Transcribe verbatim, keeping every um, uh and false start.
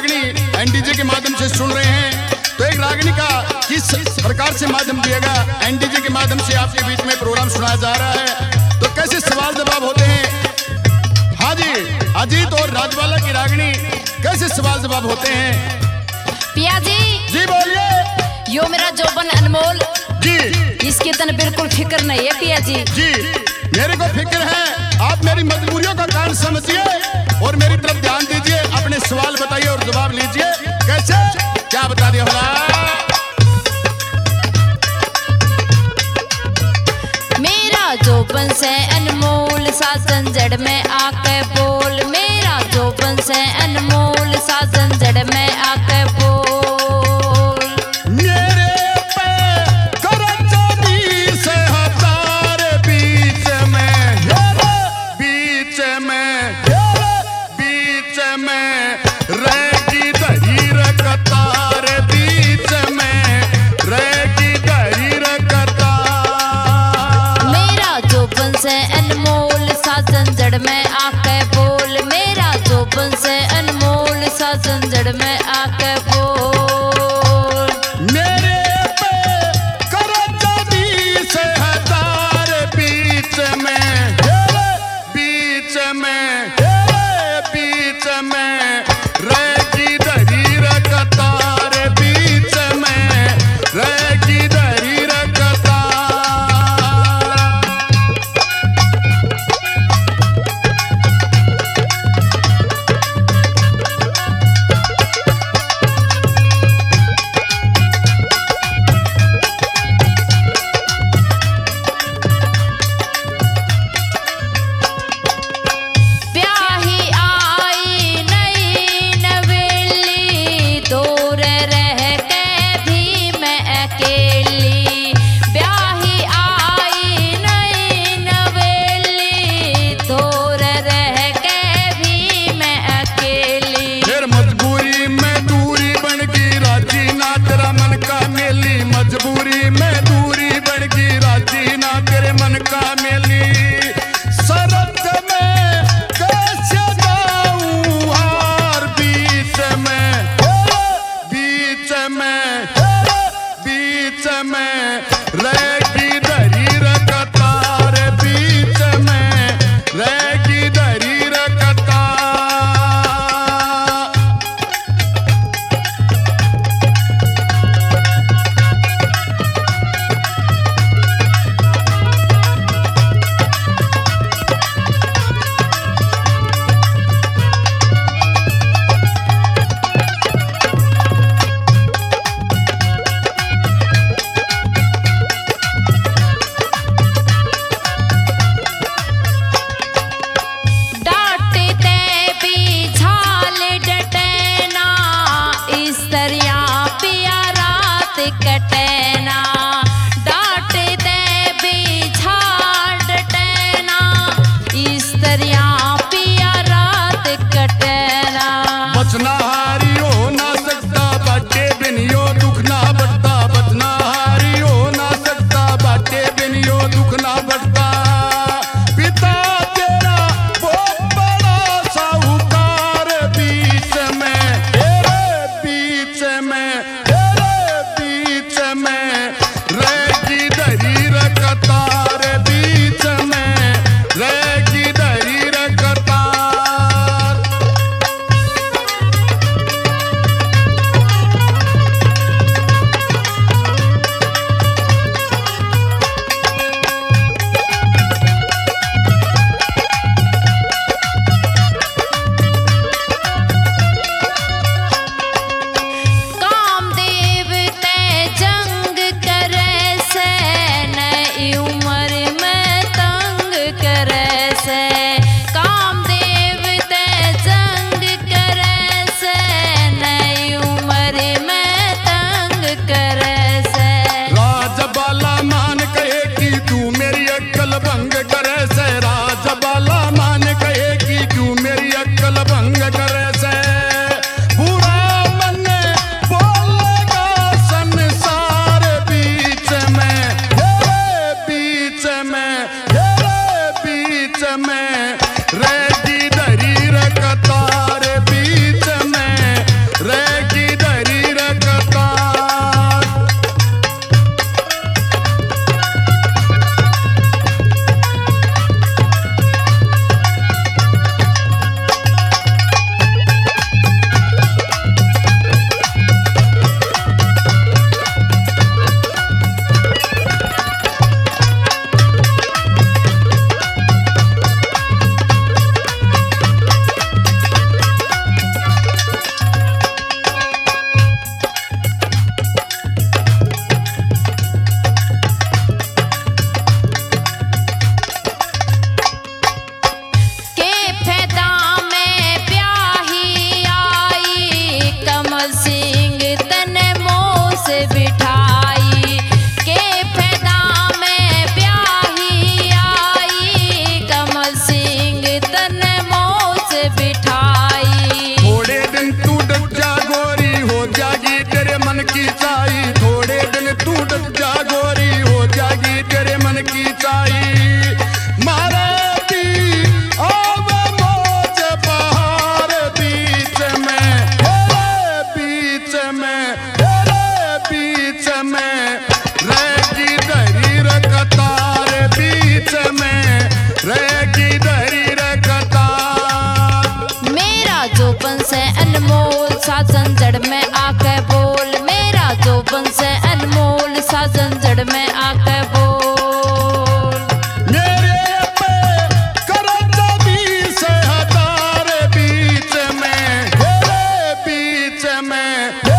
रागनी एनडीजे के माध्यम से सुन रहे हैं, तो एक रागनी का किस प्रकार से माध्यम दिएगा, एनडीजे के माध्यम से आपके बीच में प्रोग्राम सुनाया जा रहा है, तो कैसे सवाल जवाब होते हैं। हाँ जी, अजीत और राजवाला की रागनी कैसे सवाल जवाब होते हैं। पिया जी जी बोलिए। यो मेरा जोबन अनमोल जी, इसकी तन बिल्कुल फिक्र नहीं है पिया जी। जी मेरे को फिक्र है, आप मेरी मजबूरियों का कारण समझिए और मेरी तरफ ध्यान दीजिए, अपने सवाल बताइए और जवाब लीजिए। कैसे, क्या बता दिया भला। मेरा जोबन से अनमोल साजन जड़ में आके बोल, मेरा जोबन से अनमोल साजन जड़ में आके बोल। से अनमोल साजन जड़ में आके बोल, मेरा जोबन से अनमोल साजन जड़ में आके बोल। मेरे पे करो जदी से हजार बीच में, बीच में, बीच में रहेगी दरी रकतार, बीच में रहेगी दरी कटना, डांट दे भी झाड़ टहना, इस दरिया पिया रात कटना। बचना हारी हो ना सकता बाटे बिनियो दुख ना बढ़ता, बचना हारी हो ना सकता बाटे बिनियो दुख ना बढ़ता। पिता तेरा बहुत बड़ा साहूकार, बीच में, बीच में, बीच में कमल सिंह तने मोह से बिठाई के फैदा में ब्याही आई कमल सिंह तने मोह से बिठाई। थोड़े दिन तू डट जा गोरी हो जागी तेरे मन की चाही थोड़े दिन तू डट जा गोरी हो जागी तेरे मन की चाही। मारे भी आवे मौज बहार बीच में तेरे बीच में तेरे बीच में रहेगी दरी रकतार बीच में रहेगी दरी रकतार। मेरा जोबन से अनमोल साजन जड़ में आके बोल मेरा जोबन से अनमोल साजन जड़ में आके बोल। मेरे पे करजा बीस हजार बीच में तेरे बीच में